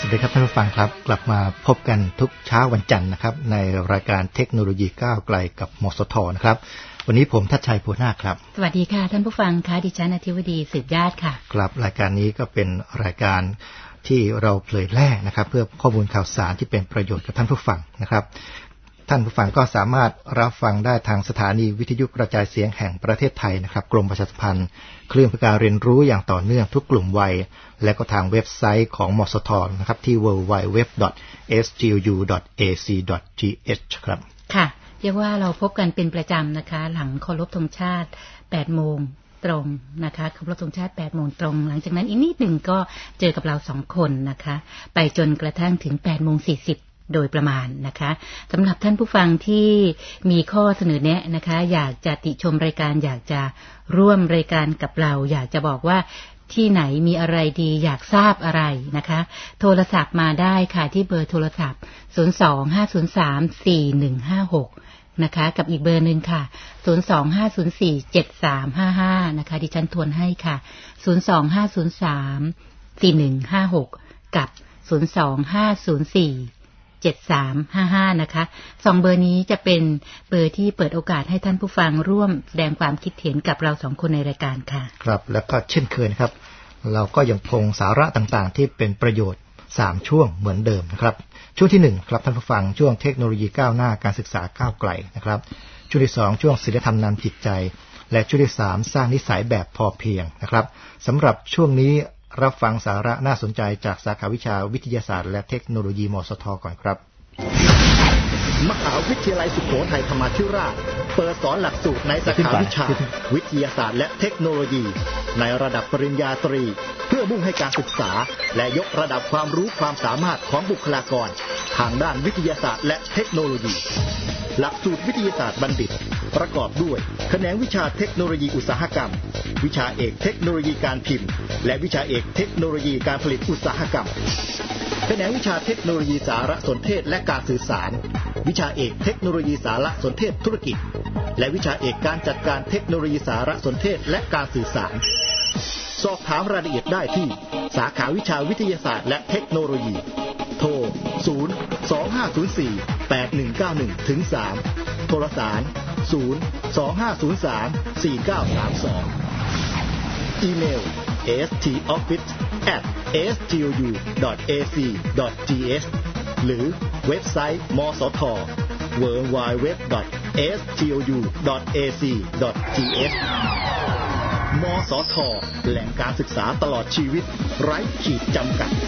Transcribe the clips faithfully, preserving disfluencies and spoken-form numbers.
วัสดีครับท่านผู้ฟังครับกลับมาพบกันทุกเช้าวันจันทร์นะครับในรายการเทคโนโลยีก้าวไกลกับมสทนะครับวันนี้ผมทัชชัยโพนาคครับสวัสดีค่ะท่านผู้ฟังค่ะดิฉันอธิวดีสืบญาติค่ะครับรายการนี้ก็เป็นรายการที่เราเผยแพร่นะครับเพื่อข้อมูลข่าวสารที่เป็นประโยชน์กับท่านผู้ฟังนะครับท่านผู้ฟังก็สามารถรับฟังได้ทางสถานีวิทยุกระจายเสียงแห่งประเทศไทยนะครับกรมประชาสัมพันธ์เครื่องเพื่อการเรียนรู้อย่างต่อเนื่องทุกกลุ่มวัยและก็ทางเว็บไซต์ของมสทนะครับที่ ดับเบิลยู ดับเบิลยู ดับเบิลยู ดอท เอส ที ยู ดอท เอ ซี ดอท ที เอช ครับค่ะเรียกว่าเราพบกันเป็นประจำนะคะหลังเคารพธงชาติ แปดโมงตรงนะคะเคารพธงชาติ แปดโมงตรงหลังจากนั้นอีกนิดหนึ่งก็เจอกับเราสองคนนะคะไปจนกระทั่งถึง แปดโมงสี่สิบโดยประมาณนะคะสำหรับท่านผู้ฟังที่มีข้อเสนอแนะนะคะอยากจะติชมรายการอยากจะร่วมรายการกับเราอยากจะบอกว่าที่ไหนมีอะไรดีอยากทราบอะไรนะคะโทรศัพท์มาได้ค่ะที่เบอร์โทรศัพท์ศูนย์ สอง ห้า ศูนย์ สาม สี่ หนึ่ง ห้า หกนะคะกับอีกเบอร์นึงค่ะศูนย์ สอง ห้า ศูนย์ สี่ เจ็ด สาม ห้า ห้านะคะดิฉันทวนให้ค่ะศูนย์ สอง ห้า ศูนย์ สาม สี่ หนึ่ง ห้า หกกับศูนย์ สอง ห้า ศูนย์ สี่ เจ็ด สาม ห้า ห้านะคะสองเบอร์นี้จะเป็นเบอร์ที่เปิดโอกาสให้ท่านผู้ฟังร่วมแสดงความคิดเห็นกับเราสองคนในรายการค่ะครับแล้วก็เช่นเคยนะครับเราก็ยังคงสาระต่างๆที่เป็นประโยชน์สามช่วงเหมือนเดิมนะครับช่วงที่หนึ่งครับท่านผู้ฟังช่วงเทคโนโลยีก้าวหน้าการศึกษาก้าวไกลนะครับช่วงที่สองช่วงศีลธรรมนำจิตใจและช่วงที่สามสร้างนิสัยแบบพอเพียงนะครับสำหรับช่วงนี้รับฟังสาระน่าสนใจจากสาขาวิชาวิทยาศาสตร์และเทคโนโลยีมสทก่อนครับมหาวิทยาลัยสุโขทัยธรรมาธิราชเปิดสอนหลักสูตรในสาขาวิชาวิทยาศาสตร์และเทคโนโลยีในระดับปริญญาตรีเพื่อมุ่งให้การศึกษาและยกระดับความรู้ความสามารถของบุคลากรทางด้านวิทยาศาสตร์และเทคโนโลยีหลักสูตรวิทยาศาสตร์บัณฑิตประกอบด้วยแขนงวิชาเทคโนโลยีอุตสาหกรรมวิชาเอกเทคโนโลยีการพิมพ์และวิชาเอกเทคโนโลยีการผลิตอุตสาหกรรมแขนงวิชาเทคโนโลยีสารสนเทศและการสื่อสารวิชาเอกเทคโนโลยีสารสนเทศธุรกิจและวิชาเอกการจัดการเทคโนโลยีสารสนเทศและการสื่อสารสอบถามรายละเอียดได้ที่สาขาวิชาวิทยาศาสตร์และเทคโนโลยีโทรศูนย์ สอง ห้า ศูนย์ สี่ แปด หนึ่ง เก้า หนึ่ง ถึง สามโทรสารศูนย์ สอง ห้า ศูนย์ สาม สี่ เก้า สาม สองอีเมล เอ เอส ที ออฟฟิศ แอท เอ เอส ที โอ ยู ดอท เอ ซี ดอท ที เอช หรือเว็บไซต์มสท ดับเบิลยู ดับเบิลยู ดับเบิลยู ดอท เอ เอส ที โอ ยู ดอท เอ ซี ดอท ที เอช มสท แหล่งการศึกษาตลอดชีวิตไร้ขีดจำกัด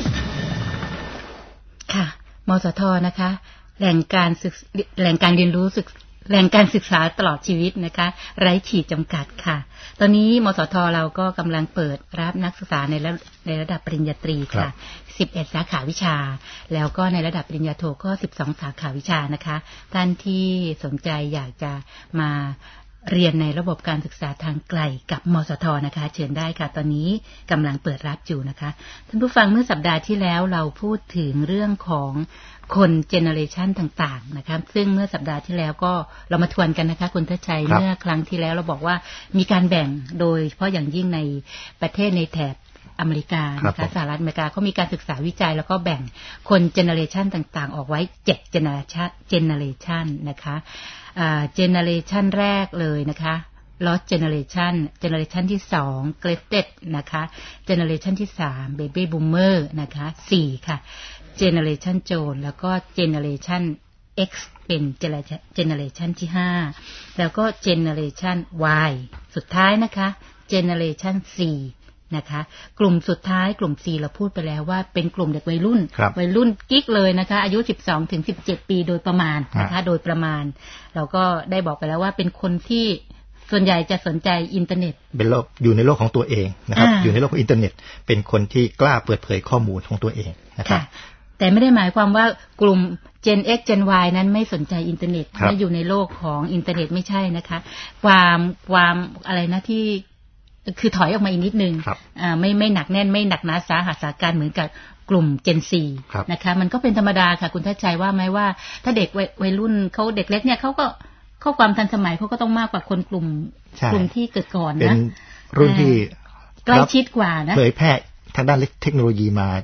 ค่ะมสทนะคะแหล่งการศึกแหล่งการเรียนรู้ศึกแหล่งการศึกษาตลอดชีวิตนะคะไร้ขีดจำกัดค่ะตอนนี้มสทเราก็กำลังเปิดรับนักศึกษาในระในระดับปริญญาตรีค่ะสิบเอ็ดสาขาวิชาแล้วก็ในระดับปริญญาโทก็สิบสองสาขาวิชานะคะท่านที่สนใจอยากจะมาเรียนในระบบการศึกษาทางไกลกับมสทนะคะเชิญได้ค่ะตอนนี้กำลังเปิดรับอยู่นะคะท่านผู้ฟังเมื่อสัปดาห์ที่แล้วเราพูดถึงเรื่องของคนเจเนอเรชันต่างๆนะคะซึ่งเมื่อสัปดาห์ที่แล้วก็เรามาทวนกันนะคะคุณทัชชัยเมื่อครั้งที่แล้วเราบอกว่ามีการแบ่งโดยเฉพาะอย่างยิ่งในประเทศในแถบอเมริกานะคะสหรัฐอเมริกาเขามีการศึกษาวิจัยแล้วก็แบ่งคนเจเนอเรชันต่างๆออกไว้เจ็ดเจเนอเรชันเจเนอเรชันนะคะอ่าเจเนอเรชันแรกเลยนะคะ Lost Generation Generation ที่สอง Greatest นะคะ Generation ที่สาม Baby Boomer นะคะสี่ค่ะ Generation Jones แล้วก็ Generation X เป็น Generation ที่ห้าแล้วก็ Generation Y สุดท้ายนะคะ Generation Cนะคะกลุ่มสุดท้ายกลุ่ม C เราพูดไปแล้วว่าเป็นกลุ่มเด็กวัยรุ่นวัยรุ่นกิ๊กเลยนะคะอายุสิบสองถึงสิบเจ็ดปีโดยประมาณนะคะโดยประมาณเราก็ได้บอกไปแล้วว่าเป็นคนที่ส่วนใหญ่จะสนใจอินเทอร์เน็ตเป็นโลกอยู่ในโลกของตัวเองนะครับ อ, อยู่ในโลกของอินเทอร์เน็ตเป็นคนที่กล้าเปิดเผยข้อมูลของตัวเองนะครับแต่ไม่ได้หมายความว่ากลุ่ม Gen X Gen Y นั้นไม่สนใจอินเทอร์เน็ตไม่อยู่ในโลกของอินเทอร์เน็ตไม่ใช่นะคะความความอะไรนะที่คือถอยออกมาอีกนิดนึงอ่าไม่ไม่หนักแน่นไม่หนักหนาสาหัสสาการเหมือนกับกลุ่ม Gen Z นะคะมันก็เป็นธรรมดาค่ะคุณทัชชัยว่าไหมว่าถ้าเด็กวัยรุ่นเขาเด็กเล็กเนี่ยเขาก็ข้อความทันสมัยเขาก็ต้องมากกว่าคนกลุ่มกลุ่มที่เกิดก่อนนะเป็นรุ่นที่ใกล้ชิดกว่านะเผยแพร่ทางด้านเทคโนโลยีมา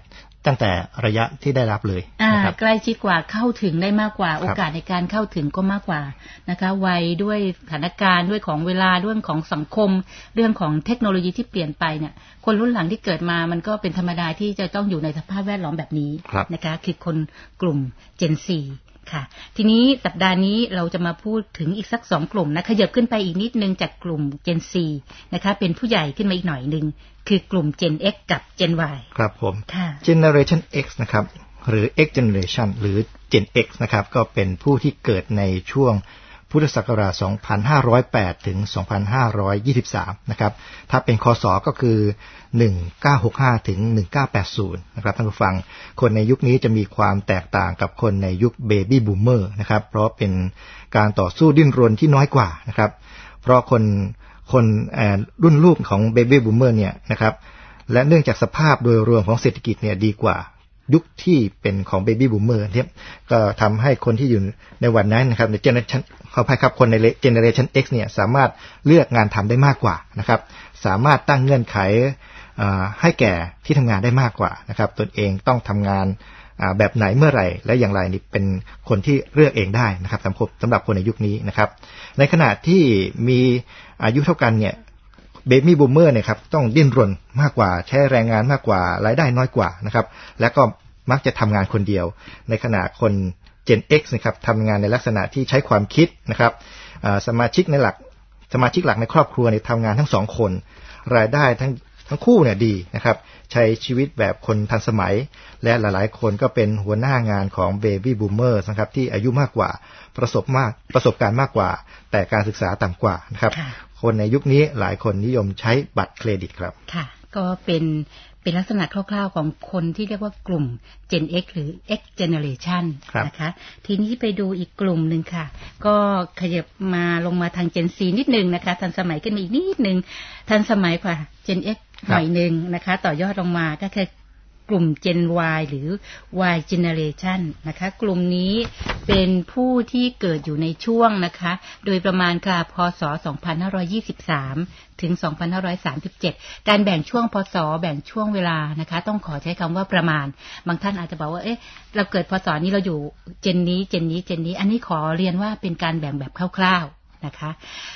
ตั้งแต่ระยะที่ได้รับเลยนะครับใกล้ชิดกว่าเข้าถึงได้มากกว่าโอกาสในการเข้าถึงก็มากกว่านะคะวัยด้วยสถานการณ์ด้วยของเวลาด้วยของสังคมเรื่องของเทคโนโลยีที่เปลี่ยนไปเนี่ยคนรุ่นหลังที่เกิดมามันก็เป็นธรรมดาที่จะต้องอยู่ในสภาพแวดล้อมแบบนี้นะคะคือคนกลุ่ม Gen โฟร์ค่ะทีนี้สัปดาห์นี้เราจะมาพูดถึงอีกสักสองกลุ่มนะขยับขึ้นไปอีกนิดนึงจากกลุ่ม Gen โฟร์นะคะเป็นผู้ใหญ่ขึ้นมาอีกหน่อยนึงคือกลุ่ม Gen X กับ Gen Y ครับผม Generation X นะครับหรือ X Generation หรือ Gen X นะครับก็เป็นผู้ที่เกิดในช่วงพุทธศักราช สองพันห้าร้อยแปด ถึง สองพันห้าร้อยยี่สิบสาม นะครับถ้าเป็นคศก็คือ หนึ่งพันเก้าร้อยหกสิบห้า ถึง หนึ่งพันเก้าร้อยแปดสิบ นะครับท่านผู้ฟังคนในยุคนี้จะมีความแตกต่างกับคนในยุค Baby Boomer นะครับเพราะเป็นการต่อสู้ดิ้นรนที่น้อยกว่านะครับเพราะคนคนรุ่นลูกของ Baby Boomer เนี่ยนะครับและเนื่องจากสภาพโดยรวมของเศรษฐกิจเนี่ยดีกว่ายุคที่เป็นของ Baby Boomer เนี่ยก็ทำให้คนที่อยู่ในวันนั้นนะครับใน Generation ขออภัยครับคนใน Generation X เนี่ยสามารถเลือกงานทำได้มากกว่านะครับสามารถตั้งเงื่อนไขให้แก่ที่ทำงานได้มากกว่านะครับตนเองต้องทำงานแบบไหนเมื่อไหร่และอย่างไรนี่เป็นคนที่เลือกเองได้นะครับสำหรับสำหรับคนในยุคนี้นะครับในขณะที่มีอายุเท่ากันเนี่ยเบบี้บูมเมอร์เนี่ยครับต้องดิ้นรนมากกว่าใช้แรงงานมากกว่ารายได้น้อยกว่านะครับและก็มักจะทำงานคนเดียวในขณะคน Gen X นะครับทำงานในลักษณะที่ใช้ความคิดนะครับสมาชิกในหลักสมาชิกหลักในครอบครัวเนี่ยทำงานทั้งสองคนรายได้ทั้งทั้งคู่เนี่ยดีนะครับใช้ชีวิตแบบคนทันสมัยและหลายๆคนก็เป็นหัวหน้างานของเบบี้บูมเมอร์นะครับที่อายุมากกว่าประสบมากประสบการณ์มากกว่าแต่การศึกษาต่ำกว่านะครับคนในยุคนี้หลายคนนิยมใช้บัตรเครดิตครับค่ะก็เป็นเป็นลักษณะคร่าวๆของคนที่เรียกว่ากลุ่ม Gen X หรือ X Generation นะคะทีนี้ไปดูอีกกลุ่มหนึ่งค่ะก็ขยับมาลงมาทาง Gen Z นิดนึงนะคะทันสมัยขึ้นมาอีกนิดนึงทันสมัยกว่า Gen X หน่อยนึงนะคะต่อยอดลงมาก็คือกลุ่ม Gen Y หรือ Y Generation นะคะกลุ่มนี้เป็นผู้ที่เกิดอยู่ในช่วงนะคะโดยประมาณค่ะพ.ศ. สองพันห้าร้อยยี่สิบสาม ถึง สองพันห้าร้อยสามสิบเจ็ด การแบ่งช่วงพ.ศ. แบ่งช่วงเวลานะคะต้องขอใช้คำว่าประมาณบางท่านอาจจะบอกว่าเอ๊ะเราเกิดพ.ศ. นี้เราอยู่เจนนี้เจนนี้เจนนี้อันนี้ขอเรียนว่าเป็นการแบ่งแบบคร่าวๆนะคะ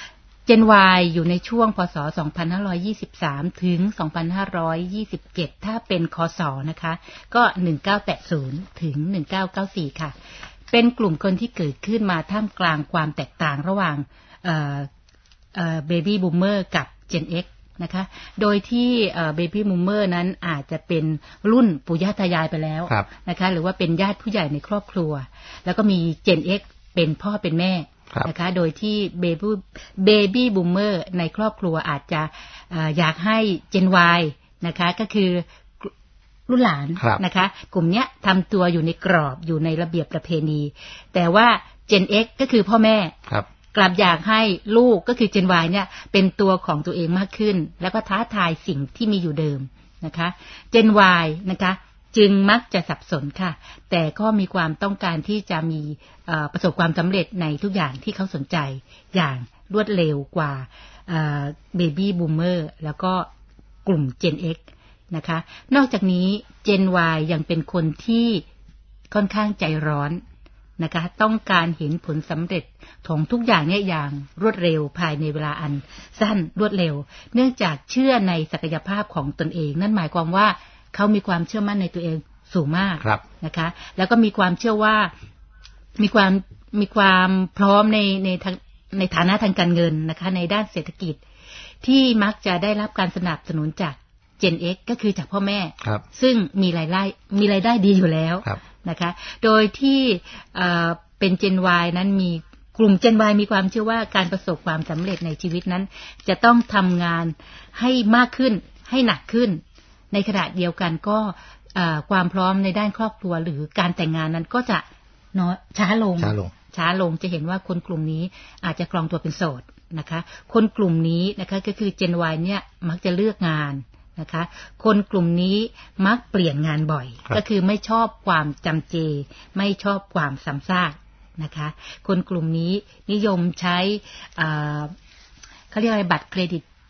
Gen Y อยู่ในช่วงพ.ศ. สองพันห้าร้อยยี่สิบสาม ถึง สองพันห้าร้อยยี่สิบเจ็ด ถ้าเป็นคศนะคะก็หนึ่งพันเก้าร้อยแปดสิบถึงหนึ่งพันเก้าร้อยเก้าสิบสี่ค่ะเป็นกลุ่มคนที่เกิดขึ้นมาท่ามกลางความแตกต่างระหว่างเอ่อเอ่อ Baby Boomer กับ Gen X นะคะโดยที่เอ่อ Baby Boomer นั้นอาจจะเป็นรุ่นปู่ย่าตายายไปแล้วนะคะหรือว่าเป็นญาติผู้ใหญ่ในครอบครัวแล้วก็มี Gen X เป็นพ่อเป็นแม่นะคะโดยที่เบบี้เบบี้บูมเมอร์ในครอบครัวอาจจะอยากให้ Gen Y นะคะก็คือรุ่นหลานนะคะกลุ่มเนี้ยทำตัวอยู่ในกรอบอยู่ในระเบียบประเพณีแต่ว่า Gen X ก็คือพ่อแม่กลับอยากให้ลูกก็คือ Gen Y เนี่ยเป็นตัวของตัวเองมากขึ้นแล้วก็ท้าทายสิ่งที่มีอยู่เดิมนะคะ Gen Y นะคะจึงมักจะสับสนค่ะแต่ก็มีความต้องการที่จะมีประสบความสำเร็จในทุกอย่างที่เขาสนใจอย่างรวดเร็วกว่าเบบี้บูมเมอร์แล้วก็กลุ่ม Gen X นะคะนอกจากนี้ Gen Y ยังเป็นคนที่ค่อนข้างใจร้อนนะคะต้องการเห็นผลสำเร็จของทุกอย่างเนี่ยอย่างรวดเร็วภายในเวลาอันสั้นรวดเร็วเนื่องจากเชื่อในศักยภาพของตนเองนั่นหมายความว่าเขามีความเชื่อมั่นในตัวเองสูงมากนะคะแล้วก็มีความเชื่อว่ามีความมีความพร้อมในในทางในฐานะทางการเงินนะคะในด้านเศรษฐกิจที่มักจะได้รับการสนับสนุนจาก Gen X ก็คือจากพ่อแม่ซึ่งมีรายได้มีรายได้ดีอยู่แล้วนะคะโดยที่เป็น Gen Y นั้นมีกลุ่ม Gen Y มีความเชื่อว่าการประสบความสำเร็จในชีวิตนั้นจะต้องทำงานให้มากขึ้นให้หนักขึ้นในขณะเดียวกันก็ความพร้อมในด้านครอบครัวหรือการแต่งงานนั้นก็จะน้อยช้าลงช้าลงช้าลงจะเห็นว่าคนกลุ่มนี้อาจจะครองตัวเป็นโสดนะคะคนกลุ่มนี้นะคะก็คือ Gen Y เนี่ยมักจะเลือกงานนะคะคนกลุ่มนี้มักเปลี่ยนงานบ่อยก็คือไม่ชอบความจำเจไม่ชอบความซ้ำซากนะคะคนกลุ่มนี้นิยมใช้เขาเรียกอะไรบัตรเครดิต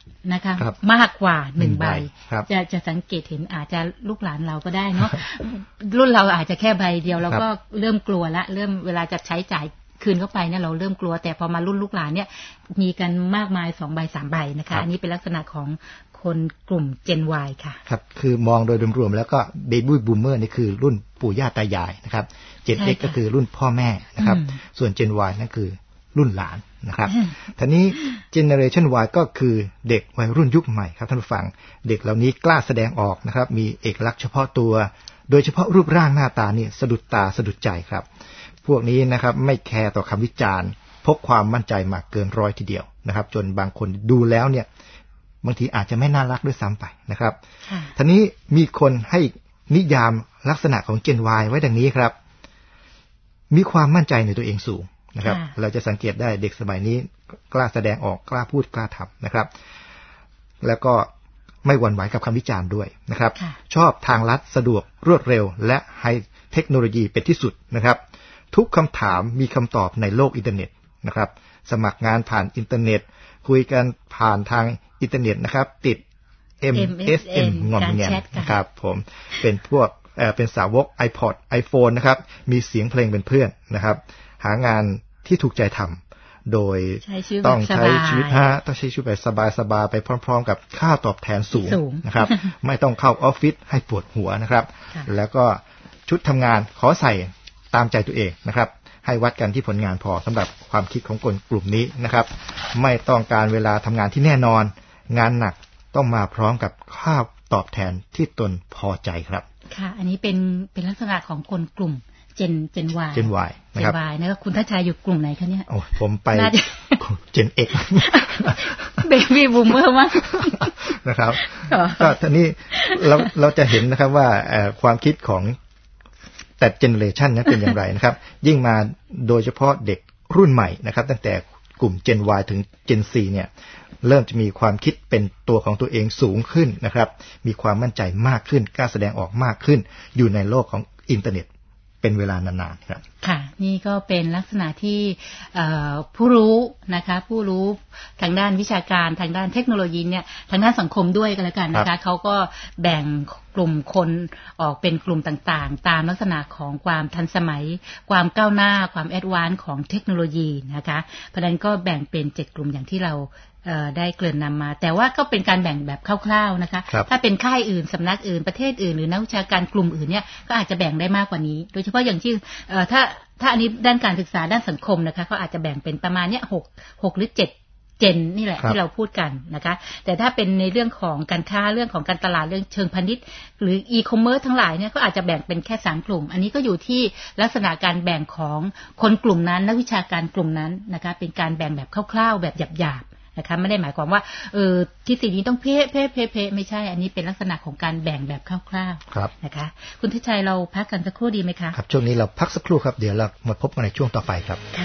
นะคะมากกว่าหนึ่งใบจะจะสังเกตเห็นอาจจะลูกหลานเราก็ได้เนาะ รุ่นเราอาจจะแค่ใบเดียวเราก็เริ่มกลัวละเริ่มเวลาจะใช้จ่ายคืนเข้าไปเนี่ยเราเริ่มกลัวแต่พอมารุ่นลูกหลานเนี่ยมีกันมากมายสองใบสามใบนะคะอันนี้เป็นลักษณะของคนกลุ่ม Gen Y ค่ะครับคือมองโดยรวมๆแล้วก็ Baby Boomer นี่คือรุ่นปู่ย่าตายายนะครับ Gen X ก็คือรุ่นพ่อแม่นะครับส่วน Gen Y นั่นคือรุ่นหลานนะครับทีนี้ Generation Y ก็คือเด็กวัยรุ่นยุคใหม่ครับท่านผู้ฟังเด็กเหล่านี้กล้าแสดงออกนะครับมีเอกลักษณ์เฉพาะตัวโดยเฉพาะรูปร่างหน้าตานี่สะดุดตาสะดุดใจครับพวกนี้นะครับไม่แคร์ต่อคำวิจารณ์พกความมั่นใจมาเกินร้อยทีเดียวนะครับจนบางคนดูแล้วเนี่ยบางทีอาจจะไม่น่ารักด้วยซ้ำไปนะครับทีนี้มีคนให้นิยามลักษณะของ Gen Y ไว้ดังนี้ครับมีความมั่นใจในตัวเองสูงนะครับเราจะสังเกตได้เด็กสมัยนี้กล้าแสดงออกกล้าพูดกล้าทำนะครับแล้วก็ไม่หวั่นไหวกับคำวิจารณ์ด้วยนะครับชอบทางลัดสะดวกรวดเร็วและไฮเทคโนโลยีเป็นที่สุดนะครับทุกคำถามมีคำตอบในโลกอินเทอร์เน็ตนะครับสมัครงานผ่านอินเทอร์เน็ตคุยกันผ่านทางอินเทอร์เน็ตนะครับติด เอ็ม เอส เอ็ม งอมแงมนะครับผมเป็นพวกเอ่อเป็นสาวก iPod iPhone นะครับมีเสียงเพลงเป็นเพื่อนนะครับหางานที่ถูกใจทำโดยต้องใช้ชีวิตฮะต้องใช้ชีวิตแบบสบายๆไปพร้อมๆกับค่าตอบแทนสูงนะครับไม่ต้องเข้าออฟฟิศให้ปวดหัวนะครับแล้วก็ชุดทำงานขอใส่ตามใจตัวเองนะครับให้วัดกันที่ผลงานพอสำหรับความคิดของคนกลุ่มนี้นะครับไม่ต้องการเวลาทำงานที่แน่นอนงานหนักต้องมาพร้อมกับค่าตอบแทนที่ตนพอใจครับค่ะอันนี้เป็นเป็นลักษณะของคนกลุ่มเจนเจน Y เจน Y นะครับเจน Y นะครับคุณทัชชัยอยู่กลุ่มไหนคะเนี่ยโอ้ผมไปเจน X เบบี้บูมเมอร์มั้งนะครับก็ทีนี้เราเราจะเห็นนะครับว่าความคิดของแต่เจเนอเรชันนั้นเป็นอย่างไรนะครับยิ่งมาโดยเฉพาะเด็กรุ่นใหม่นะครับตั้งแต่กลุ่ม Gen Y ถึง Gen Z เนี่ยเริ่มจะมีความคิดเป็นตัวของตัวเองสูงขึ้นนะครับมีความมั่นใจมากขึ้นกล้าแสดงออกมากขึ้นอยู่ในโลกของอินเทอร์เน็ตเป็นเวลานานๆครับค่ะนี่ก็เป็นลักษณะที่ผู้รู้นะคะผู้รู้ทางด้านวิชาการทางด้านเทคโนโลยีเนี่ยทางด้านสังคมด้วยกันแล้วกันนะคะเขาก็แบ่งกลุ่มคนออกเป็นกลุ่มต่างๆตามลักษณะของความทันสมัยความก้าวหน้าความแอดวานซ์ของเทคโนโลยีนะคะเพราะฉะนั้นก็แบ่งเป็นเจ็ดกลุ่มอย่างที่เราได้เกริ่นนำมาแต่ว่าก็เป็นการแบ่งแบบคร่าวๆนะคะถ้าเป็นค่ายอื่นสำนักอื่นประเทศอื่นหรือนักวิชาการกลุ่มอื่นเนี่ยก็อาจจะแบ่งได้มากกว่านี้โดยเฉพาะอย่างที่ถ้าถ้าอันนี้ด้านการศึกษาด้านสังคมนะคะเขาอาจจะแบ่งเป็นประมาณเนี้ยหกหกหรือเจ็ดเจนนี่แหละที่เราพูดกันนะคะแต่ถ้าเป็นในเรื่องของการค้าเรื่องของการตลาดเรื่องเชิงพาณิชย์หรืออีคอมเมิร์ซทั้งหลายเนี่ยก็อาจจะแบ่งเป็นแค่สามกลุ่มอันนี้ก็อยู่ที่ลักษณะการแบ่งของคนกลุ่มนั้นนักวิชาการกลุ่มนั้นนะคะเป็นการแบ่งแบบคร่าวๆแบบหยาบๆนะคะไม่ได้หมายความว่าเออที่สิ่งนี้ต้องเพ่เพ่เพ่เพ่ไม่ใช่อันนี้เป็นลักษณะของการแบ่งแบบคร่าวๆนะคะคุณทิชัยเราพักกันสักครู่ดีไหมคะครับช่วงนี้เราพักสักครู่ครับเดี๋ยวเรามาพบกันในช่วงต่อไปครับค่ะ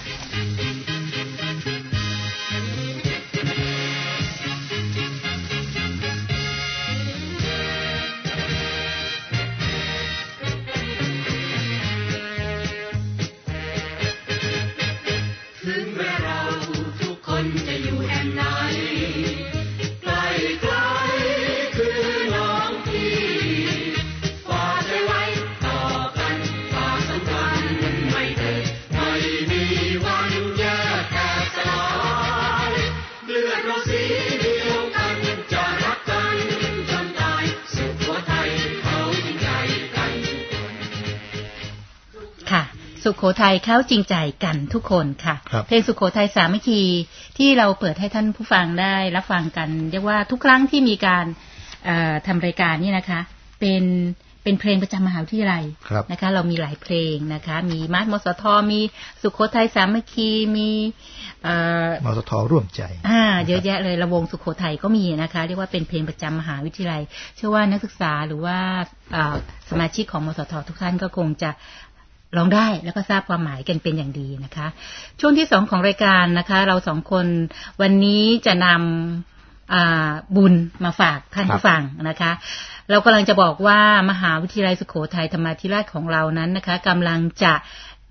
สุโขทัยเข้าจริงใจกันทุกคนค่ะเพลงสุโขทัยสามัคคีที่เราเปิดให้ท่านผู้ฟังได้รับฟังกันเรียกว่าทุกครั้งที่มีการทำรายการนี่นะคะเป็นเป็นเพลงประจำมหาวิทยาลัยนะคะเรามีหลายเพลงนะคะมีมาสมสทมีสุโขทัยสามัคคีมีมสทร่วมใจอ่าเยอะแยะเลยระวงสุโขทัยก็มีนะคะเรียกว่าเป็นเพลงประจำมหาวิทยาลัยเชื่อว่านักศึกษาหรือว่าสมาชิกของมสททุกท่านก็คงจะร้องได้แล้วก็ทราบความหมายกันเป็นอย่างดีนะคะช่วงที่สองของรายการนะคะเราสองคนวันนี้จะนำบุญมาฝากท่านผู้ฟังนะคะเรากำลังจะบอกว่ามหาวิทยาลัยสุโขทัยธรรมาธิราชของเรานั้นนะคะกำลังจะ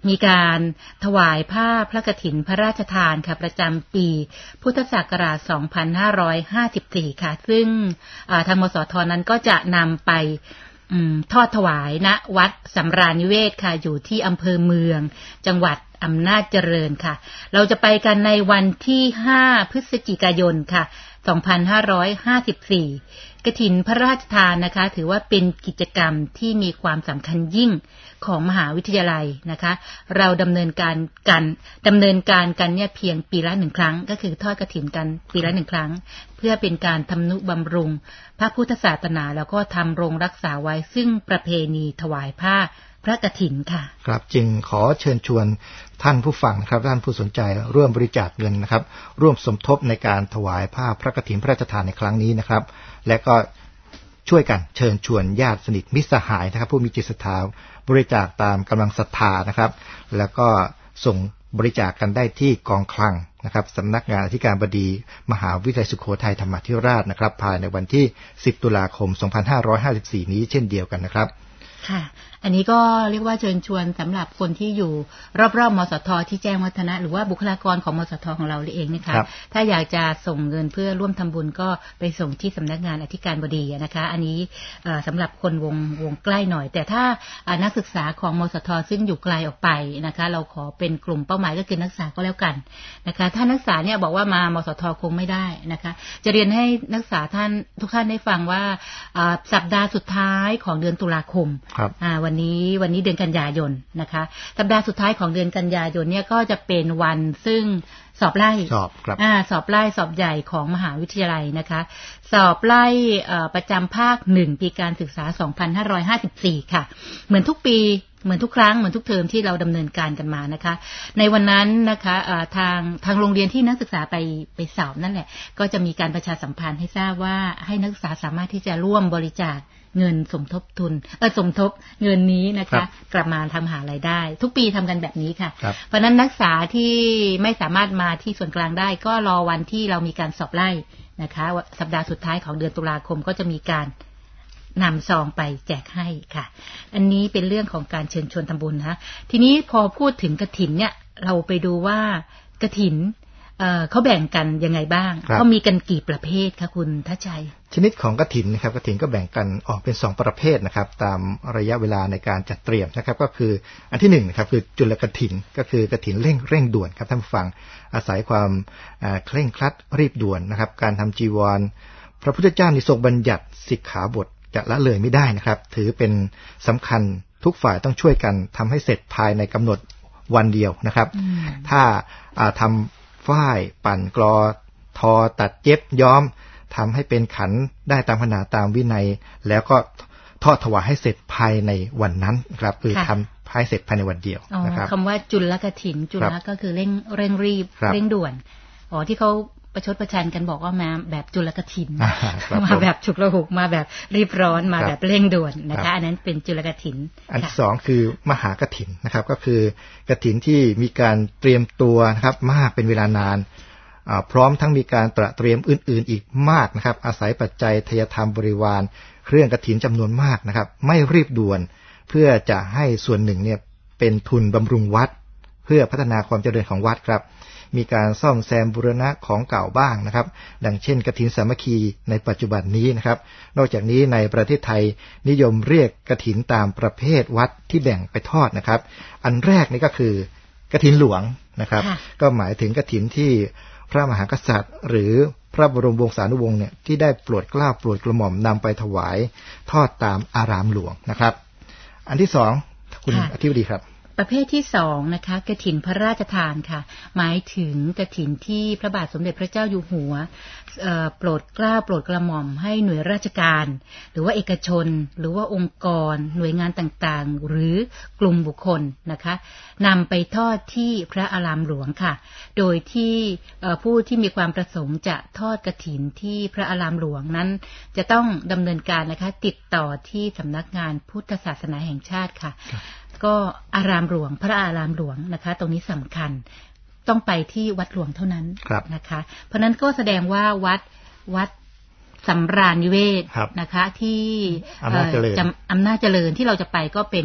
มีการถวายผ้าพระกฐินพระราชทานค่ะประจำปีพุทธศักราชสองพันห้าร้อยห้าสิบสี่ค่ะซึ่งทางมสทนั้นก็จะนำไปทอดถวายณวัดสำราญนิเวศค่ะอยู่ที่อำเภอเมืองจังหวัดอำนาจเจริญค่ะเราจะไปกันในวันที่ห้าพฤศจิกายนค่ะสองพันห้าร้อยห้าสิบสี่กฐินพระราชทานนะคะถือว่าเป็นกิจกรรมที่มีความสำคัญยิ่งของมหาวิทยาลัยนะคะเราดำเนินการกันดำเนินการกันเนี่ยเพียงปีละหนึ่งครั้งก็คือทอดกฐินกันปีละหนึ่งครั้งเพื่อเป็นการทำนุบำรุงพระพุทธศาสนาแล้วก็ทำรงรักษาไว้ซึ่งประเพณีถวายผ้าพระกฐินค่ะครับจึงขอเชิญชวนท่านผู้ฟังนะครับท่านผู้สนใจร่วมบริจาคเงินนะครับร่วมสมทบในการถวายผ้าพระกฐินพระราชทานในครั้งนี้นะครับและก็ช่วยกันเชิญชวนญาติสนิทมิตรสหายนะครับผู้มีจิตศรัทธาบริจาคตามกำลังศรัทธานะครับแล้วก็ส่งบริจาคกันได้ที่กองคลังนะครับสำนักงานอธิการบดีมหาวิทยาลัยสุโขทัยธรรมาธิราชนะครับภายในวันที่สิบตุลาคมสองพันห้าร้อยห้าสิบสี่นี้เช่นเดียวกันนะครับค่ะอันนี้ก็เรียกว่าเชิญชวนสำหรับคนที่อยู่รอบๆมสทที่แจ้งวัฒนะหรือว่าบุคลากรของมสทของเราเองนะคะถ้าอยากจะส่งเงินเพื่อร่วมทำบุญก็ไปส่งที่สำนักงานอธิการบดีนะคะอันนี้สำหรับคนวงวงใกล้หน่อยแต่ถ้านักศึกษาของมสทซึ่งอยู่ไกลออกไปนะคะเราขอเป็นกลุ่มเป้าหมายก็คือนักศึกษาก็แล้วกันนะคะถ้านักศึกษาเนี่ยบอกว่ามามสทคงไม่ได้นะคะจะเรียนให้นักศึกษาท่านทุกท่านได้ฟังว่าสัปดาห์สุดท้ายของเดือนตุลาคมวันนี้วันนี้เดือนกันยายนนะคะสัปดาห์สุดท้ายของเดือนกันยายนเนี่ยก็จะเป็นวันซึ่งสอบไล่สอบครับอ่าสอบไล่สอบใหญ่ของมหาวิทยาลัยนะคะสอบไล่ประจำภาคหนึ่งปีการศึกษาสองพันห้าร้อยห้าสิบสี่ค่ะเหมือนทุกปีเหมือนทุกครั้งเหมือนทุกเทอมที่เราดำเนินการกันมานะคะในวันนั้นนะคะทางทางโรงเรียนที่นักศึกษาไปไปสอบนั่นแหละก็จะมีการประชาสัมพันธ์ให้ทราบว่าให้นักศึกษาสามารถที่จะร่วมบริจาคเงินสมทบทุนเออสมทบเงินนี้นะคะกลับมาทำหารายได้ทุกปีทำกันแบบนี้ค่ะเพราะนั้นนักศึกษาที่ไม่สามารถมาที่ส่วนกลางได้ก็รอวันที่เรามีการสอบไล่นะคะสัปดาห์สุดท้ายของเดือนตุลาคมก็จะมีการนำซองไปแจกให้ค่ะอันนี้เป็นเรื่องของการเชิญชวนทำบุญนะทีนี้พอพูดถึงกฐินเนี่ยเราไปดูว่ากฐินเอ่อเขาแบ่งกันยังไงบ้างเขามีกันกี่ประเภทคะคุณทัชชัยชนิดของกฐินนะครับกฐินก็แบ่งกันออกเป็นสองประเภทนะครับตามระยะเวลาในการจัดเตรียมนะครับก็คืออันที่หนึ่งนะครับคือจุลกฐินก็คือกฐินเร่งเร่งด่วนครับท่านผู้ฟังอาศัยความเคร่งครัดรีบด่วนนะครับการทำจีวรพระพุทธเจ้าทรงบัญญัติสิกขาบทจะละเลยไม่ได้นะครับถือเป็นสำคัญทุกฝ่ายต้องช่วยกันทำให้เสร็จภายในกำหนดวันเดียวนะครับถ้าทำฝ้ายปั่นกลอทอตัดเย็บย้อมทำให้เป็นขันได้ตามขนาดตามวินัยแล้วก็ทอดถวายให้เสร็จภายในวันนั้นครับคือทำให้เสร็จภายในวันเดียวนะครับคำว่าจุลกฐินจุลก็คือเร่งเร่งรีบเร่งด่วนอ๋อที่เขาประชดประชันกันบอกว่ามาแบบจุลกฐินมาแบบฉุกละหุกมาแบบรีบร้อนมาแบบเร่งด่วนนะคะอันนั้นเป็นจุลกฐินอันที่สองคือมหากฐินนะครับก็คือกฐินที่มีการเตรียมตัวนะครับมากเป็นเวลานานพร้อมทั้งมีการตระเตรียมอื่นๆอีกมากนะครับอาศัยปัจจัยทยธรรมบริวารเครื่องกฐินจำนวนมากนะครับไม่รีบด่วนเพื่อจะให้ส่วนหนึ่งเนี่ยเป็นทุนบำรุงวัดเพื่อพัฒนาความเจริญของวัดครับมีการซ่อมแซมบูรณะของเก่าบ้างนะครับดังเช่นกฐินสามัคคีในปัจจุบันนี้นะครับนอกจากนี้ในประเทศไทยนิยมเรียกกฐินตามประเภทวัดที่แบ่งไปทอดนะครับอันแรกนี่ก็คือกฐินหลวงนะครับก็หมายถึงกฐินที่พระมหากษัตริย์หรือพระบรมวงศานุวงศ์เนี่ยที่ได้โปรดเกล้าโปรดกระหม่อมนำไปถวายทอดตามอารามหลวงนะครับอันที่สองคุณอธิบดีครับประเภทที่สองนะคะกฐินพระราชทานค่ะหมายถึงกฐินที่พระบาทสมเด็จพระเจ้าอยู่หัวโปรดเกล้าโปรดกระหม่อมให้หน่วยราชการหรือว่าเอกชนหรือว่าองค์กรหน่วยงานต่างๆหรือกลุ่มบุคคลนะคะนำไปทอดที่พระอารามหลวงค่ะโดยที่ผู้ที่มีความประสงค์จะทอดกฐินที่พระอารามหลวงนั้นจะต้องดำเนินการนะคะติดต่อที่สำนักงานพุทธศาสนาแห่งชาติค่ะก็อารามหลวงพระอารามหลวงนะคะตรงนี้สำคัญต้องไปที่วัดหลวงเท่านั้นนะคะเพราะนั้นก็แสดงว่าวัดวัดสำราญนิเวศนะคะที่อำนาจเจริญที่เราจะไปก็เป็น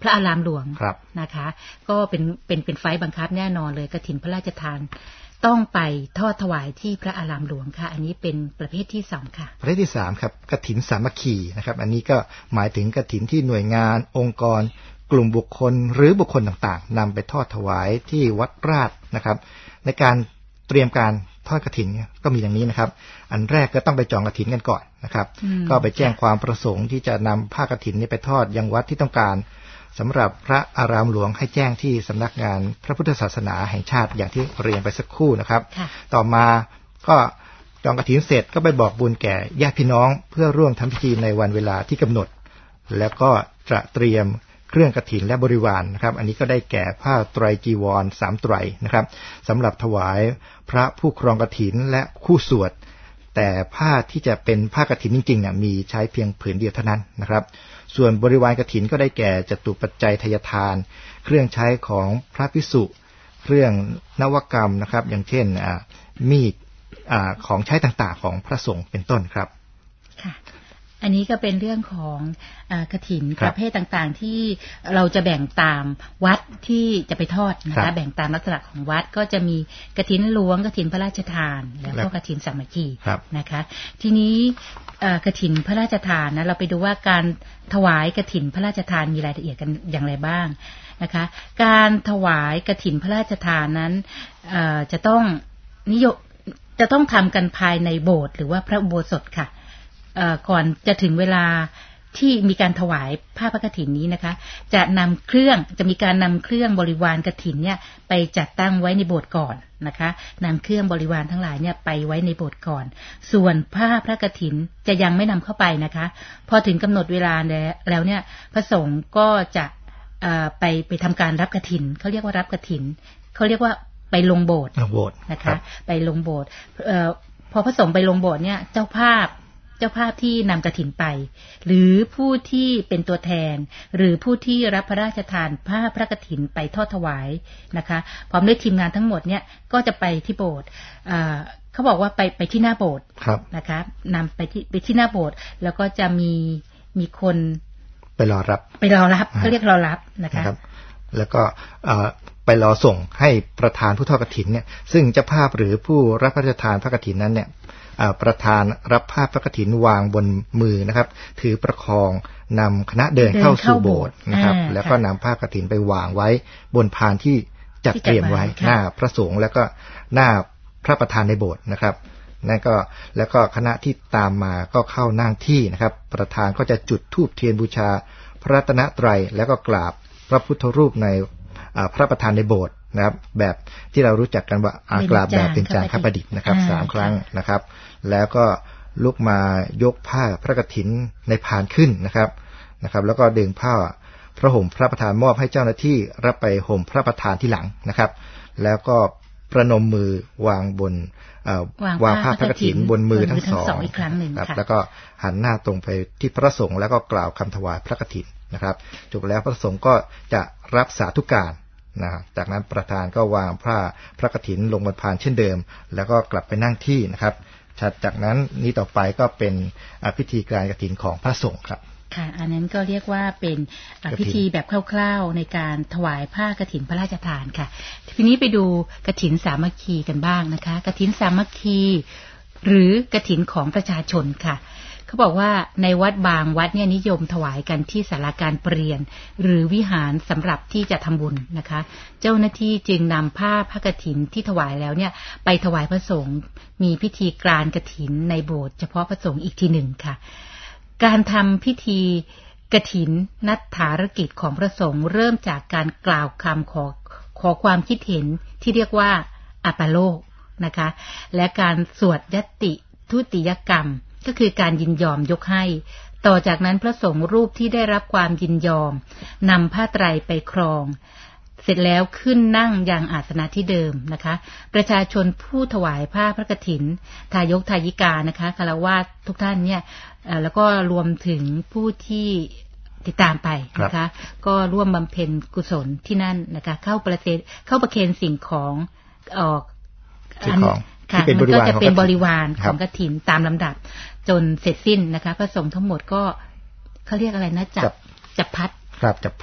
พระอารามหลวงครับนะคะก็เป็นเป็นเป็นไฟล์บังคับแน่นอนเลยกฐินพระราชทานต้องไปทอดถวายที่พระอารามหลวงค่ะอันนี้เป็นประเภทที่สองค่ะประเภทที่สามครับกฐินสามัคคีนะครับอันนี้ก็หมายถึงกฐินที่หน่วยงานองค์กรกลุ่มบุคคลหรือบุคคลต่างๆนำไปทอดถวายที่วัดราชนะครับในการเตรียมการทอดกฐินก็มีอย่างนี้นะครับอันแรกก็ต้องไปจองกฐินกันก่อนนะครับก็ไปแจ้งความประสงค์ที่จะนำผ้ากฐินนี้ไปทอดยังวัดที่ต้องการสำหรับพระอารามหลวงให้แจ้งที่สำนักงานพระพุทธศาสนาแห่งชาติอย่างที่เรียนไปสักครู่นะครับต่อมาก็จองกฐินเสร็จก็ไปบอกบุญแก่ญาติพี่น้องเพื่อร่วมทำพิธีในวันเวลาที่กำหนดแล้วก็จะเตรียมเครื่องกฐินและบริวาร น, นะครับอันนี้ก็ได้แก่ผ้าไตรจีวรสามไตรนะครับสำหรับถวายพระผู้ครองกฐินและคู่สวดแต่ผ้าที่จะเป็นผ้ากฐินจริงๆเนี่ยมีใช้เพียงผืนเดียวเท่านั้นนะครับส่วนบริวารกฐินก็ได้แก่จตุปัจจัยทายทานเครื่องใช้ของพระภิกษุเครื่องนวกรรมนะครับอย่างเช่นมีดของใช้ต่างๆของพระสงฆ์เป็นต้นครับค่ะอันนี้ก็เป็นเรื่องของกฐินประเภทต่างๆที่เราจะแบ่งตามวัดที่จะไปทอดนะคะแบ่งตามลักษณะของวัดก็จะมีกฐินหลวงกฐินพระราชทานแล้วก็กฐินสามัคคีนะคะทีนี้กฐินพระราชทานนะเราไปดูว่าการถวายกฐินพระราชทานมีรายละเอียดกันอย่างไรบ้างนะคะการถวายกฐินพระราชทานนั้นจะต้องนิยมจะต้องทำกันภายในโบสถ์หรือว่าพระอุโบสถค่ะก่อนจะถึงเวลาที่มีการถวายผ้าพระกฐินนี้นะคะจะนำเครื่องจะมีการนำเครื่องบริวารกฐินเนี่ยไปจัดตั้งไว้ในโบสถ์ก่อนนะคะนำเครื่องบริวารทั้งหลายเนี่ยไปไว้ในโบสถ์ก่อนส่วนผ้าพระกฐินจะยังไม่นำเข้าไปนะคะพอถึงกำหนดเวลาแล้วเนี่ยพระสงฆ์ก็จะไปไปทำการรับกฐินเขาเรียกว่ารับกฐินเขาเรียกว่าไปลงโบสถ์นะคะไปลงโบสถ์พอพระสงฆ์ไปลงโบสถ์เนี่ยเจ้าภาพเจ้าภาพที่นำกฐินไปหรือผู้ที่เป็นตัวแทนหรือผู้ที่รับพระราชทานผ้าพระกฐินไปทอดถวายนะคะพร้อมด้วยทีมงานทั้งหมดเนี่ยก็จะไปที่โบสถ์เขาบอกว่าไปไปที่หน้าโบสถ์นะคะนำไปที่ไปที่หน้าโบสถ์แล้วก็จะมีมีคนไปรอรับไปรอรับเขาเรียกรอรับนะคะแล้วก็ไปรอส่งให้ประธานผู้ทอดกฐินเนี่ยซึ่งเจ้าภาพหรือผู้รับพระราชทานพระกฐินนั้นเนี่ยประธานรับผ้าพระกฐินวางบนมือนะครับถือประคองนำคณะเดินเข้าสู่โบสถ์นะครับแล้วก็นำผ้ากฐินไปวางไว้บนพานที่จัดเตรียมไว้หน้าพระสงฆ์แล้วก็หน้าพระประธานในโบสถ์นะครับนั่นก็แล้วก็คณะที่ตามมาก็เข้านั่งที่นะครับประธานก็จะจุดธูปเทียนบูชาพระรัตนตรัยแล้วก็กราบพระพุทธรูปในพระประธานในโบสถ์นะครับแบบที่เรารู้จักกันว่าอากราบแบบเป็นจานข้าประดิษฐ์นะครับสามครั้งนะครับแล้วก็ลุกมายกผ้าพระกฐินในพานขึ้นนะครับนะครับแล้วก็ดึงผ้าพระห่มพระประธานมอบให้เจ้าหน้าที่รับไปห่มพระประธานที่หลังนะครับแล้วก็ประนมมือวางบนวางผ้าพระกฐินบนมือทั้งสองครับแล้วก็หันหน้าตรงไปที่พระสงฆ์แล้วก็กล่าวคำถวายพระกฐินนะครับจบแล้วพระสงฆ์ก็จะรับสาธุการนะจากนั้นประธานก็วางผ้าพระกฐินลงบนพานเช่นเดิมแล้วก็กลับไปนั่งที่นะครับจากนั้นนี้ต่อไปก็เป็นพิธีการกฐินของพระสงฆ์ครับค่ะอันนั้นก็เรียกว่าเป็นพิธีแบบคร่าวๆในการถวายผ้ากฐินพระราชทานค่ะทีนี้ไปดูกฐินสามัคคีกันบ้างนะคะกฐินสามัคคีหรือกฐินของประชาชนค่ะเขาบอกว่าในวัดบางวัดเนี่ยนิยมถวายกันที่ศาลาการเปลี่ยนหรือวิหารสำหรับที่จะทำบุญนะคะเจ้าหน้าที่จึงนำผ้าพระกฐินที่ถวายแล้วเนี่ยไปถวายพระสงฆ์มีพิธีกรานกฐินในโบสถ์เฉพาะพระสงฆ์อีกทีหนึ่งค่ะการทำพิธีกฐินนัตถารกิจของพระสงฆ์เริ่มจากการกล่าวคำขอขอความคิดเห็นที่เรียกว่าอัปปโลกนะคะและการสวดญัตติทุติยกรรมก็คือการยินยอมยกให้ต่อจากนั้นพระสงฆ์รูปที่ได้รับความยินยอมนำผ้าไตรไปครองเสร็จแล้วขึ้นนั่งยังอาสนะที่เดิมนะคะประชาชนผู้ถวายผ้าพระกฐินทายกทายิกานะคะฆราวาสทุกท่านเนี่ยแล้วก็รวมถึงผู้ที่ติดตามไปนะคะก็ร่วมบำเพ็ญกุศลที่นั่นนะคะเข้าประเทศเข้าประเคนสิ่งของออกสิ่งของค่ะมันก็จะเป็นบริวารของกฐินตามลำดับจนเสร็จสิ้นนะคะพระสงฆ์ทั้งหมดก็เขาเรียกอะไรนะจับจับพัดครับจับพัดอ่า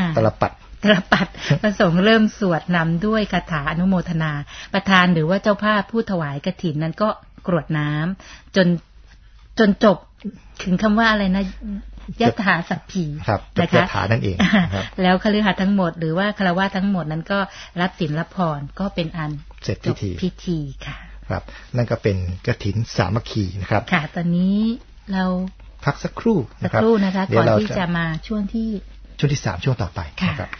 ตลปัดตลปัดพระสงฆ์เริ่มสวดนำด้วยคาถาอนุโมทนาประธานหรือว่าเจ้าภาพผู้ถวายกฐินนั้นก็กรวดน้ำจนจนจบถึงคำว่าอะไรนะยะถาสัพพีนะคะยะถานั่นเองแล้วคฤหัสถ์ทั้งหมดหรือว่าฆราวาสทั้งหมดนั้นก็รับศีลรับพรก็เป็นอันเสร็จพิธีพิธีค่ะครับนั่นก็เป็นกฐินสามัคคีนะครับค่ะตอนนี้เราพักสักครู่สักครู่นะคะก่อนที่จะมาช่วงที่ช่วงที่สามช่วงต่อไปครับ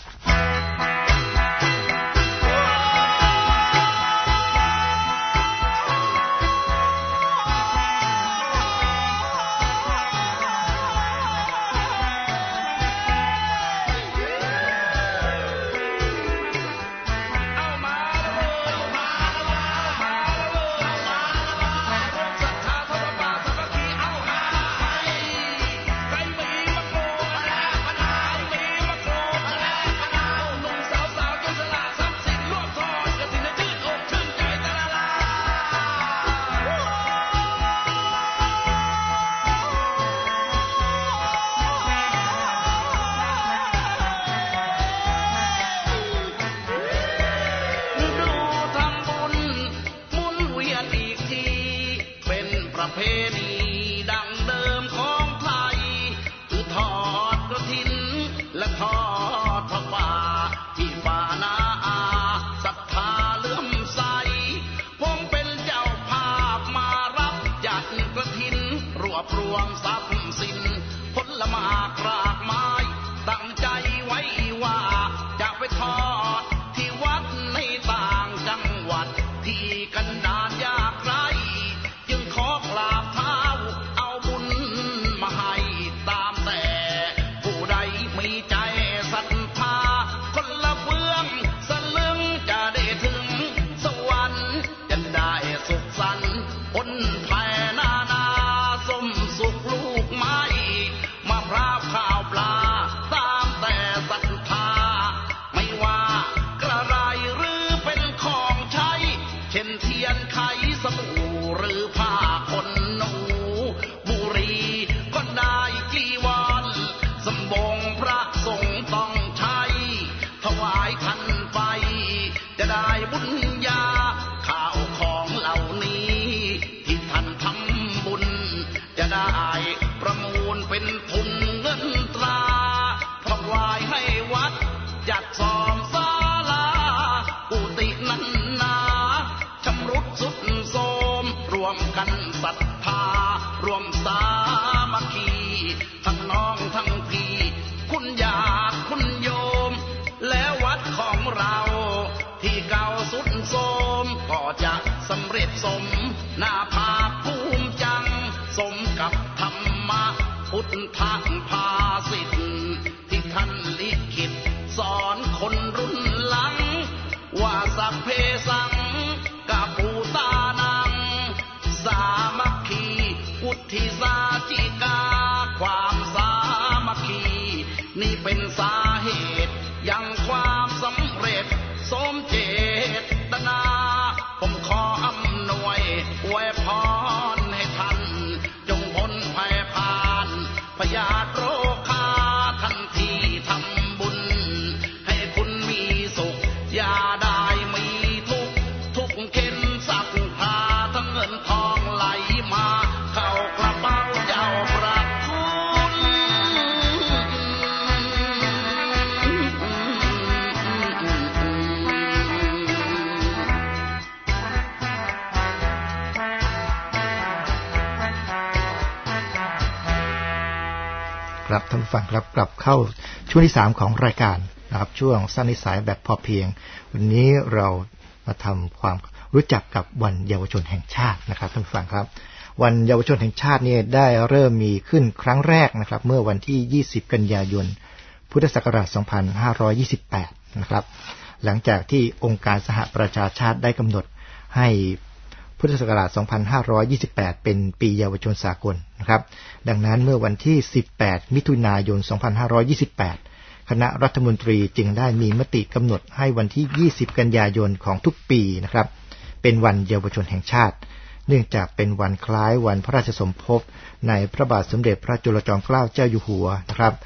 ครับท่านผู้ฟังครับกลับเข้าช่วงที่สามของรายการนะครับช่วงสั้นนิสัยแบบพอเพียงวันนี้เรามาทำความรู้จักกับวันเยาวชนแห่งชาตินะครับท่านผู้ฟังครับวันเยาวชนแห่งชาตินี่ได้เริ่มมีขึ้นครั้งแรกนะครับเมื่อวันที่ยี่สิบกันยายนพุทธศักราชสองพันห้าร้อยยี่สิบแปดนะครับหลังจากที่องค์การสหประชาชาติได้กำหนดให้พุทธศักราชสองพันห้าร้อยยี่สิบแปดเป็นปีเยาวชนสากลนะครับดังนั้นเมื่อวันที่สิบแปดมิถุนายนสองพันห้าร้อยยี่สิบแปดคณะรัฐมนตรีจึงได้มีมติกำหนดให้วันที่ยี่สิบกันยายนของทุกปีนะครับเป็นวันเยาวชนแห่งชาติเนื่องจากเป็นวันคล้ายวันพระราชสมภพในพระบาทสมเด็จพระจุลจอมเกล้าเจ้าอยู่หัวนะครับ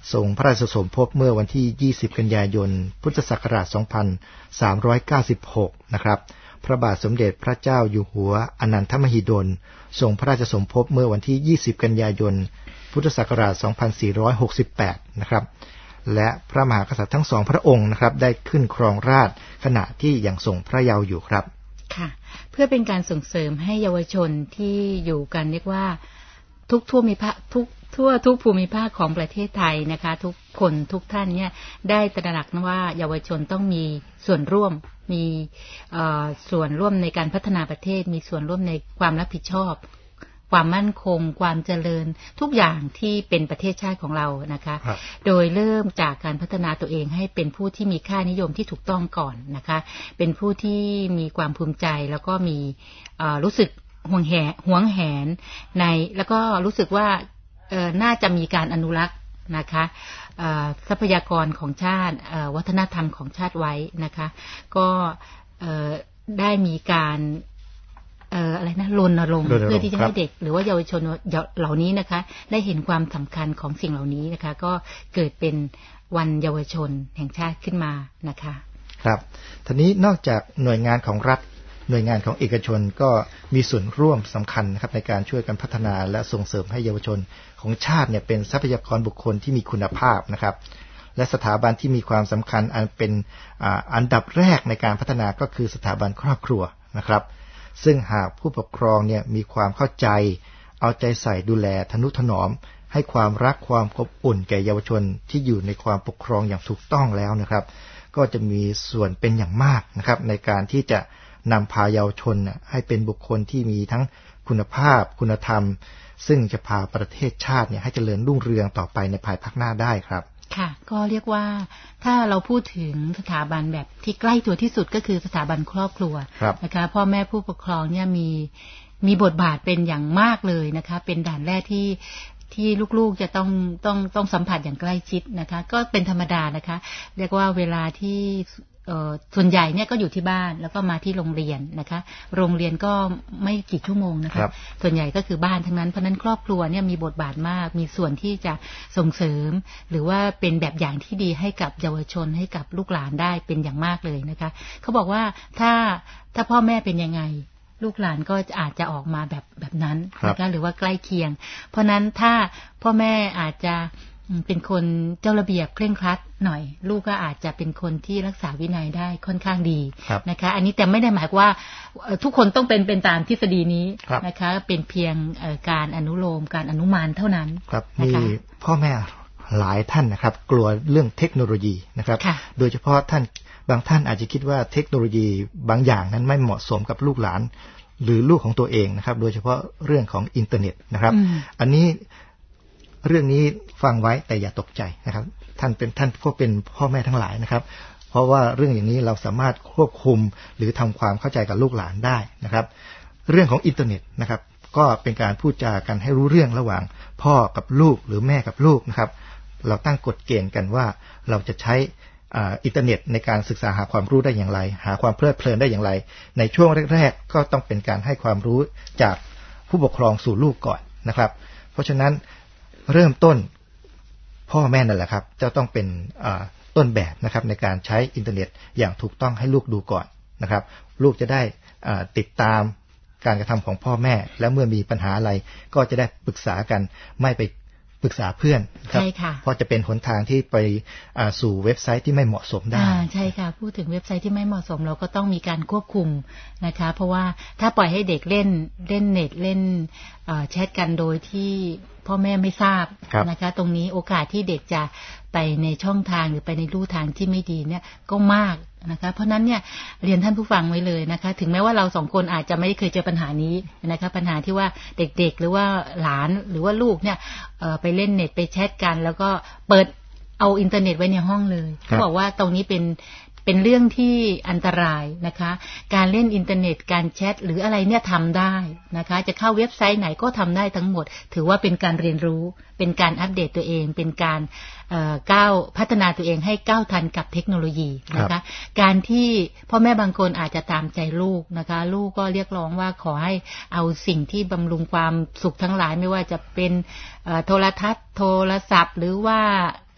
ทรงพระราชสมภพเมื่อวันที่ยี่สิบกันยายนพุทธศักราชสองพันสามร้อยเก้าสิบหกนะครับพระบาทสมเด็จพระเจ้าอยู่หัวอนันทมหิดลทรงพระราชสมภพเมื่อวันที่ยี่สิบกันยายนพุทธศักราชสองพันสี่ร้อยหกสิบแปดนะครับและพระมหากษัตริย์ทั้งสองพระองค์นะครับได้ขึ้นครองราชย์ขณะที่ยังทรงพระเยาว์อยู่ครับค่ะเพื่อเป็นการส่งเสริมให้เยาวชนที่อยู่กันเรียกว่าทุกทั่วมีภาคทุกทั่วทุกภูมิภาคของประเทศไทยนะคะทุกคนทุกท่านเนี่ยได้ตระหนักว่าเยาวชนต้องมีส่วนร่วมมีส่วนร่วมในการพัฒนาประเทศมีส่วนร่วมในความรับผิดชอบความมั่นคงความเจริญทุกอย่างที่เป็นประเทศชาติของเรานะคะโดยเริ่มจากการพัฒนาตัวเองให้เป็นผู้ที่มีค่านิยมที่ถูกต้องก่อนนะคะเป็นผู้ที่มีความภูมิใจแล้วก็มีรู้สึกห่วงแหนห่วงแหนในแล้วก็รู้สึกว่าน่าจะมีการอนุรักษ์นะคะทรัพยากรของชาติวัฒนธรรมของชาติไว้นะคะก็ได้มีการเอ่ออะไรนะรณรงค์เพื่อที่จะให้เด็กหรือว่าเยาวชนเหล่านี้นะคะได้เห็นความสำคัญของสิ่งเหล่านี้นะคะก็เกิดเป็นวันเยาวชนแห่งชาติขึ้นมานะคะครับทีนี้นอกจากหน่วยงานของรัฐหน่วยงานของเอกชนก็มีส่วนร่วมสำคัญนะครับในการช่วยกันพัฒนาและส่งเสริมให้เยาวชนของชาติเนี่ยเป็นทรัพยากรบุคคลที่มีคุณภาพนะครับและสถาบันที่มีความสำคัญอันเป็นอันดับแรกในการพัฒนาก็คือสถาบันครอบครัวนะครับซึ่งหากผู้ปกครองเนี่ยมีความเข้าใจเอาใจใส่ดูแลทนุถนอมให้ความรักความอบอุ่นแก่เยาวชนที่อยู่ในความปกครองอย่างถูกต้องแล้วนะครับก็จะมีส่วนเป็นอย่างมากนะครับในการที่จะนำพาเยาวชนให้เป็นบุคคลที่มีทั้งคุณภาพคุณธรรมซึ่งจะพาประเทศชาติเนี่ยให้เจริญรุ่งเรืองต่อไปในภายภาคหน้าได้ครับค่ะก็เรียกว่าถ้าเราพูดถึงสถาบันแบบที่ใกล้ตัวที่สุดก็คือสถาบันครอบครัวนะคะพ่อแม่ผู้ปกครองเนี่ยมีมีบทบาทเป็นอย่างมากเลยนะคะเป็นด่านแรกที่ที่ลูกๆจะต้องต้องต้องสัมผัสอย่างใกล้ชิดนะคะก็เป็นธรรมดานะคะเรียกว่าเวลาที่ส่วนใหญ่เนี่ยก็อยู่ที่บ้านแล้วก็มาที่โรงเรียนนะคะโรงเรียนก็ไม่กี่ชั่วโมงนะคะส่วนใหญ่ก็คือบ้านทั้งนั้นเพราะนั้นครอบครัวเนี่ยมีบทบาทมากมีส่วนที่จะส่งเสริมหรือว่าเป็นแบบอย่างที่ดีให้กับเยาวชนให้กับลูกหลานได้เป็นอย่างมากเลยนะคะเขาบอกว่าถ้าถ้าพ่อแม่เป็นยังไงลูกหลานก็อาจจะออกมาแบบแบบนั้นนะคะหรือว่าใกล้เคียงเพราะนั้นถ้าพ่อแม่อาจจะเป็นคนเจ้าระเบียบเคร่งครัดหน่อยลูกก็อาจจะเป็นคนที่รักษาวินัยได้ค่อนข้างดีนะคะอันนี้แต่ไม่ได้หมายว่าทุกคนต้องเป็นเป็นตามทฤษฎีนี้นะคะเป็นเพียงการอนุโลมการอนุมานเท่านั้นครับมีพ่อแม่หลายท่านนะครับกลัวเรื่องเทคโนโลยีนะครับโดยเฉพาะท่านบางท่านอาจจะคิดว่าเทคโนโลยีบางอย่างนั้นไม่เหมาะสมกับลูกหลานหรือลูกของตัวเองนะครับโดยเฉพาะเรื่องของอินเทอร์เน็ตนะครับอันนี้เรื่องนี้ฟังไว้แต่อย่าตกใจนะครับท่านเป็นท่านพวกเป็นพ่อแม่ทั้งหลายนะครับเพราะว่าเรื่องอย่างนี้เราสามารถควบคุมหรือทำความเข้าใจกับลูกหลานได้นะครับเรื่องของอินเทอร์เน็ตนะครับก็เป็นการพูดจากันให้รู้เรื่องระหว่างพ่อกับลูกหรือแม่กับลูกนะครับเราตั้งกฎเกณฑ์กันว่าเราจะใช้อินเทอร์เน็ตในการศึกษาหาความรู้ได้อย่างไรหาความเพลิดเพลินได้อย่างไรในช่วงแรกๆก็ต้องเป็นการให้ความรู้จากผู้ปกครองสู่ลูกก่อนนะครับเพราะฉะนั้นเริ่มต้นพ่อแม่นั่นแหละครับจะต้องเป็นต้นแบบนะครับในการใช้อินเทอร์เน็ตอย่างถูกต้องให้ลูกดูก่อนนะครับลูกจะได้ติดตามการกระทำของพ่อแม่แล้วเมื่อมีปัญหาอะไรก็จะได้ปรึกษากันไม่ไปปรึกษาเพื่อนครับเพราะจะเป็นหนทางที่ไปสู่เว็บไซต์ที่ไม่เหมาะสมได้ใช่ค่ะพูดถึงเว็บไซต์ที่ไม่เหมาะสมเราก็ต้องมีการควบคุมนะคะเพราะว่าถ้าปล่อยให้เด็กเล่นเล่นเน็ตเล่นแชทกันโดยที่พ่อแม่ไม่ทราบนะคะตรงนี้โอกาสที่เด็กจะไปในช่องทางหรือไปในลู่ทางที่ไม่ดีเนี่ยก็มากนะคะเพราะนั้นเนี่ยเรียนท่านผู้ฟังไว้เลยนะคะถึงแม้ว่าเราสองคนอาจจะไม่เคยเจอปัญหานี้นะคะปัญหาที่ว่าเด็กๆหรือว่าหลานหรือว่าลูกเนี่ยไปเล่นเน็ตไปแชทกันแล้วก็เปิดเอาอินเทอร์เน็ตไว้ในห้องเลยเขาบอกว่าตรงนี้เป็นเป็นเรื่องที่อันตรายนะคะการเล่นอินเทอร์เน็ตการแชทหรืออะไรเนี่ยทำได้นะคะจะเข้าเว็บไซต์ไหนก็ทำได้ทั้งหมดถือว่าเป็นการเรียนรู้เป็นการอัปเดตตัวเองเป็นการก้าวพัฒนาตัวเองให้ก้าวทันกับเทคโนโลยีนะคะการที่พ่อแม่บางคนอาจจะตามใจลูกนะคะลูกก็เรียกร้องว่าขอให้เอาสิ่งที่บำรุงความสุขทั้งหลายไม่ว่าจะเป็นโทรทัศน์โทรศัพท์หรือว่า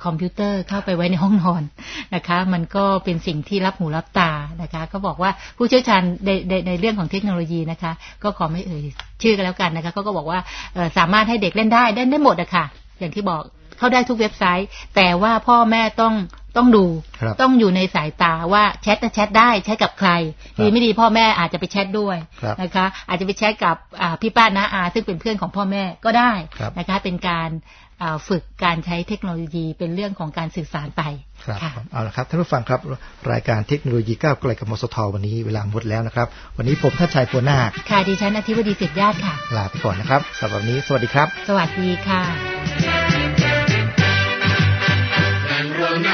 คอมพิวเตอร์เข้าไปไว้ในห้องนอนนะคะมันก็เป็นสิ่งที่รับหูรับตานะคะก็บอกว่าผู้เชี่ยวชาญในในในเรื่องของเทคโนโลยีนะคะก็ขอไม่เอ่ยชื่อกันแล้วกันนะคะเขาก็บอกว่าสามารถให้เด็กเล่นได้เล่นได้หมดอะค่ะอย่างที่บอกเข้าได้ทุกเว็บไซต์แต่ว่าพ่อแม่ต้องต้องดูต้องอยู่ในสายตาว่าแชทจะแชทได้แชทกับใครดีไม่ดีพ่อแม่อาจจะไปแชทด้วยนะคะอาจจะไปแชทกับพี่ป้าน้าอาซึ่งเป็นเพื่อนของพ่อแม่ก็ได้นะคะเป็นการฝึกการใช้เทคโนโลยีเป็นเรื่องของการสื่อสารไปครับเอาละครับท่านผู้ฟังครับรายการเทคโนโลยีก้าวไกลกับมสทวันนี้เวลาหมดแล้วนะครับวันนี้ผมท่านชายปัวนาคค่ะดิฉันอธิบดีเศรษฐญาติค่ะลาไปก่อนนะครับสำหรับวันนี้สวัสดีครับสวัสดีค่ะ